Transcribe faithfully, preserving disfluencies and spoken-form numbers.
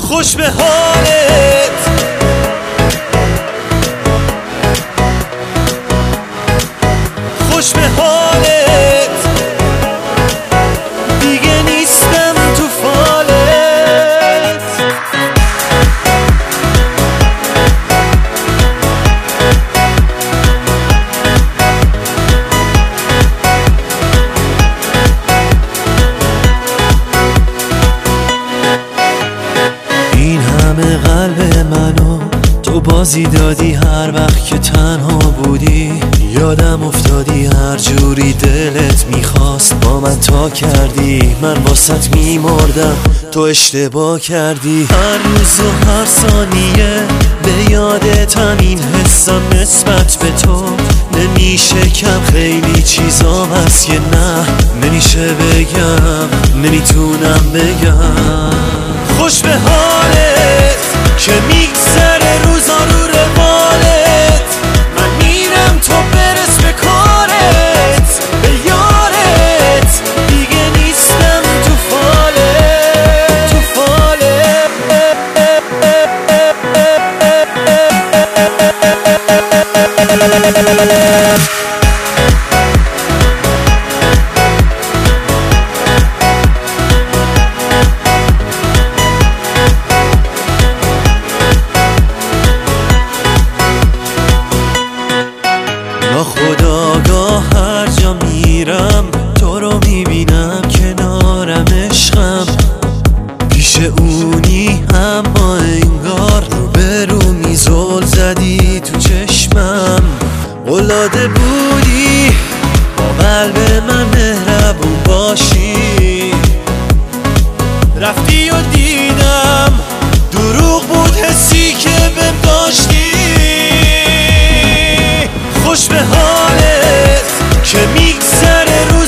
خوش به حالت، خوش به حالت، دیگه نیستم تو فالت. این همه قلب منو تو بازی دادی، هر وقت که تنها بودی یادم افتادی، هر جوری دلت میخواست با من تا کردی. من واسط میمردم تو اشتباه کردی، هر روز و هر ثانیه به یادتم، این حسم نسبت به تو نمیشه کم. خیلی چیزام هست که نه نمیشه بگم، نمیتونم بگم. خوش به حالت که میگذره روزا رو روالت، من میرم تو برس به کارت، به یارت، دیگه نیستم تو فالت، تو فالت. ناخودآگاه هر جا میرم تو رو میبینم، کنارم عشقم، پیش اونی اما انگار رو به رو میزل زدی تو چشمم. قلاده بودی با قلب من مهربون باشی، رفتی و دیدم دروغ بود حسی که بهم داشتی. خوش به حالت که میگذره رو